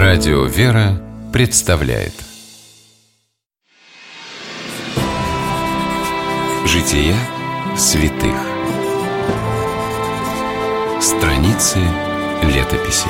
Радио «Вера» представляет Жития святых. Страницы летописи.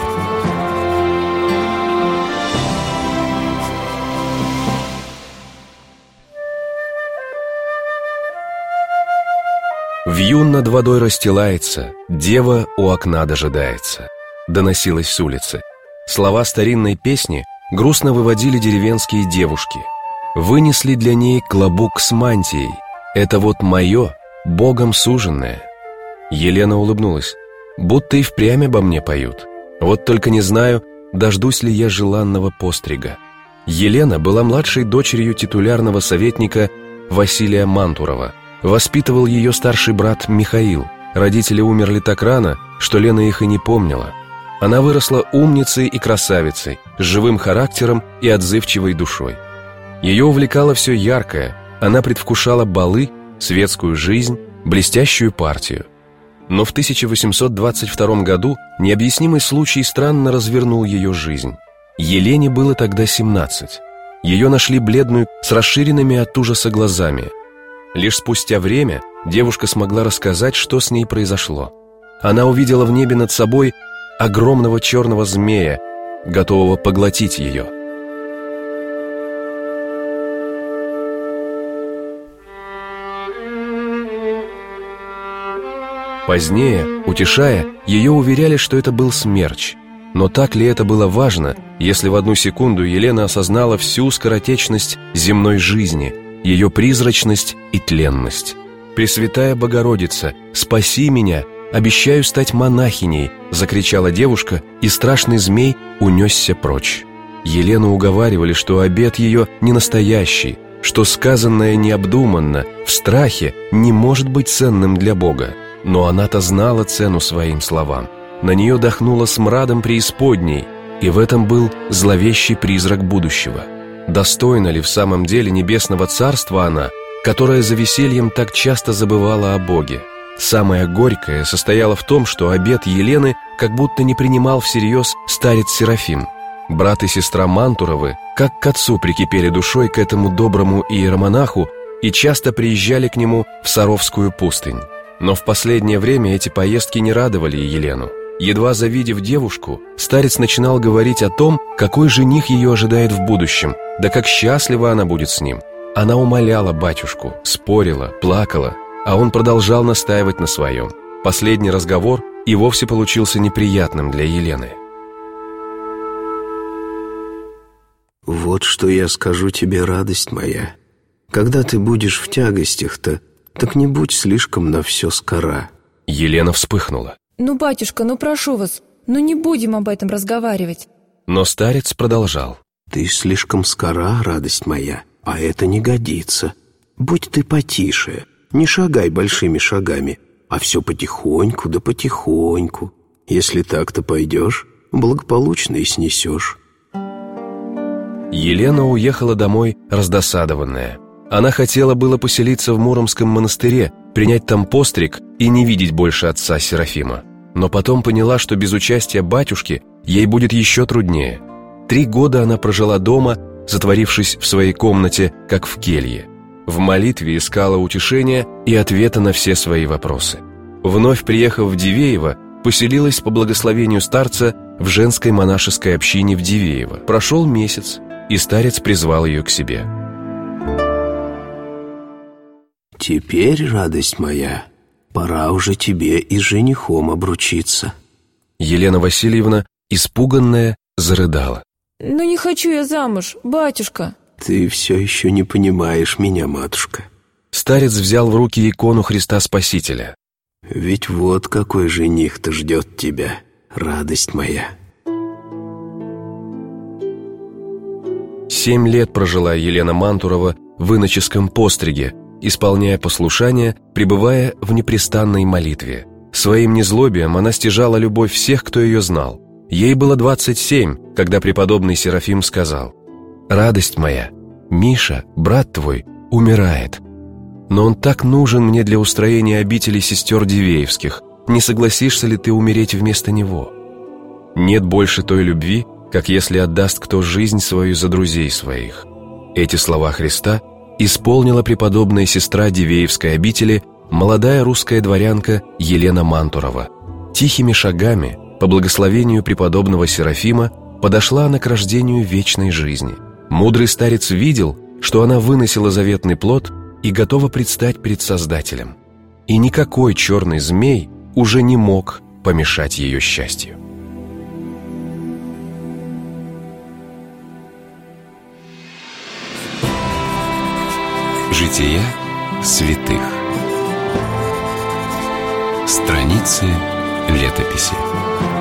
Вьюн над водой расстилается, дева у окна дожидается. Доносилось с улицы. Слова старинной песни грустно выводили деревенские девушки. Вынесли для ней клобук с мантией. Это вот мое, Богом суженное. Елена улыбнулась. Будто и впрямь обо мне поют. Вот только не знаю, дождусь ли я желанного пострига. Елена была младшей дочерью титулярного советника Василия Мантурова. Воспитывал ее старший брат Михаил. Родители умерли так рано, что Лена их и не помнила. Она выросла умницей и красавицей, с живым характером и отзывчивой душой. Ее увлекало все яркое, она предвкушала балы, светскую жизнь, блестящую партию. Но в 1822 году необъяснимый случай странно развернул ее жизнь. Елене было тогда 17. Ее нашли бледную, с расширенными от ужаса глазами. Лишь спустя время девушка смогла рассказать, что с ней произошло. Она увидела в небе над собой огромного черного змея, готового поглотить ее. Позднее, утешая, ее уверяли, что это был смерч. Но так ли это было важно, если в одну секунду Елена осознала всю скоротечность земной жизни, ее призрачность и тленность? «Пресвятая Богородица, спаси меня! Обещаю стать монахиней!» — закричала девушка, и страшный змей унесся прочь. Елену уговаривали, что обет ее не настоящий, что сказанное необдуманно, в страхе, не может быть ценным для Бога. Но она-то знала цену своим словам. На нее дохнуло смрадом преисподней, и в этом был зловещий призрак будущего. Достойна ли в самом деле небесного царства она, которая за весельем так часто забывала о Боге? Самое горькое состояло в том, что обет Елены как будто не принимал всерьез старец Серафим. Брат и сестра Мантуровы, как к отцу, прикипели душой к этому доброму иеромонаху и часто приезжали к нему в Саровскую пустынь. Но в последнее время эти поездки не радовали Елену. Едва завидев девушку, старец начинал говорить о том, какой жених ее ожидает в будущем, да как счастлива она будет с ним. Она умоляла батюшку, спорила, плакала, а он продолжал настаивать на своем. Последний разговор и вовсе получился неприятным для Елены. «Вот что я скажу тебе, радость моя. Когда ты будешь в тягостях-то, так не будь слишком на все скора». Елена вспыхнула. «Ну, батюшка, ну прошу вас, ну не будем об этом разговаривать». Но старец продолжал. «Ты слишком скора, радость моя, а это не годится. Будь ты потише, не шагай большими шагами, а все потихоньку да потихоньку. Если так-то пойдешь, благополучно и снесешь». Елена уехала домой раздосадованная. Она хотела было поселиться в Муромском монастыре, принять там постриг и не видеть больше отца Серафима. Но потом поняла, что без участия батюшки ей будет еще труднее. 3 года она прожила дома, затворившись в своей комнате, как в келье. В молитве искала утешения и ответа на все свои вопросы. Вновь приехав в Дивеево, поселилась по благословению старца в женской монашеской общине в Дивеево. Прошел месяц, и старец призвал ее к себе. «Теперь, радость моя, пора уже тебе и с женихом обручиться». Елена Васильевна, испуганная, зарыдала. «Ну не хочу я замуж, батюшка». «Ты все еще не понимаешь меня, матушка». Старец взял в руки икону Христа Спасителя. «Ведь вот какой жених-то ждет тебя, радость моя». 7 лет прожила Елена Мантурова в иноческом постриге, исполняя послушание, пребывая в непрестанной молитве. Своим незлобием она стяжала любовь всех, кто ее знал. Ей было 27, когда преподобный Серафим сказал: «Радость моя, Миша, брат твой, умирает. Но он так нужен мне для устроения обители сестер Дивеевских. Не согласишься ли ты умереть вместо него?» Нет больше той любви, как если отдаст кто жизнь свою за друзей своих». Эти слова Христа исполнила преподобная сестра Дивеевской обители, молодая русская дворянка Елена Мантурова. Тихими шагами, по благословению преподобного Серафима, подошла она к рождению вечной жизни. Мудрый старец видел, что она выносила заветный плод и готова предстать перед Создателем. И никакой черный змей уже не мог помешать ее счастью. Жития святых. Страницы летописи.